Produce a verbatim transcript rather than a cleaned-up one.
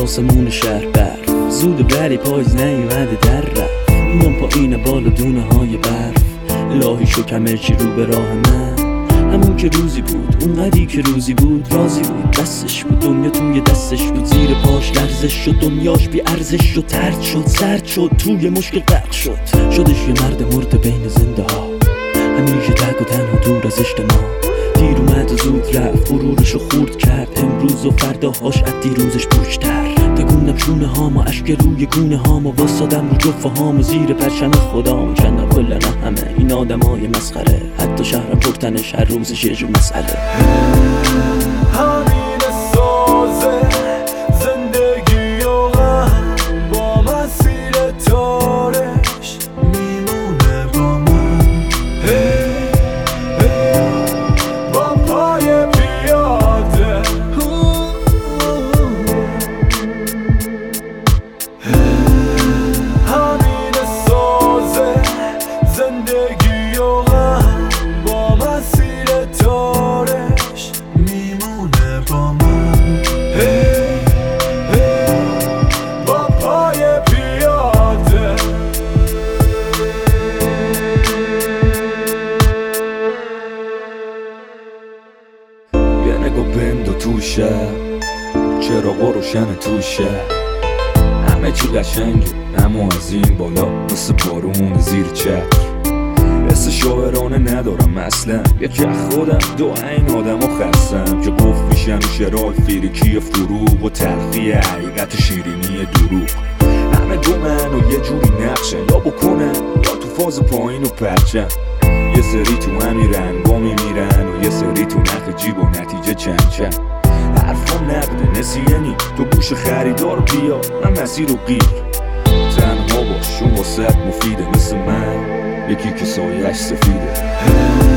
آسمون شهر برف زود بری پاییز نیومده در رفت میام پایین بالا دونه های برف الهی شو کمرچی رو به راه من همون که روزی بود اونقدی که روزی بود راضی بود دستش بود دنیا توی دستش بود زیر پاش لرزش شد دنیاش بی ارزش شد ترد شد سرد شد توی مشکل غرق شد شدش یه مرد مرد بین زنده ها همیشه تک و تنها دور از اجتماع دیر اومد و زود رفت غرورشو خورد کرد امروز و فرداهاش از دیروزش پشتر تکوندم شونه هامو اشک روی گونه هامو واسادم رو جفه هامو زیر پرچم خدام کندم کل نه همه این آدمای مسخره حتی شهرم پرتنش هر روزش یه جور مسئله همین سازه زندگی و غم با مسیر تارش میمونه با من هی هی با پای پیاده همین سازه زندگی و غم با مسیر تارش میمونه با من هی هی با پای پیاده یه نگاه بند و توشه چراغا روشن توشه همه چی قشنگه اما از این بالا مثل بارون زیر چتر حس شاعرانه ندارم اصلا یکی از خودم دو این آدم و خستم که گفت میشم شرال فیریکی فروغ و تلخی حقیقت شیرینی دروغ همه دومن و یه جوری نقشن یا بکنن یا تو فاز پایین و پرچن یه سری تو همین رنگا میمیرن و یه سری تو نخ جیب و نتیجه چند چند حرفم نقده نسیانی تو گوش خریدار بیا من مسیر رو گیر تنها باش چون واسه مفیده مثل من یکی که سایش سفیده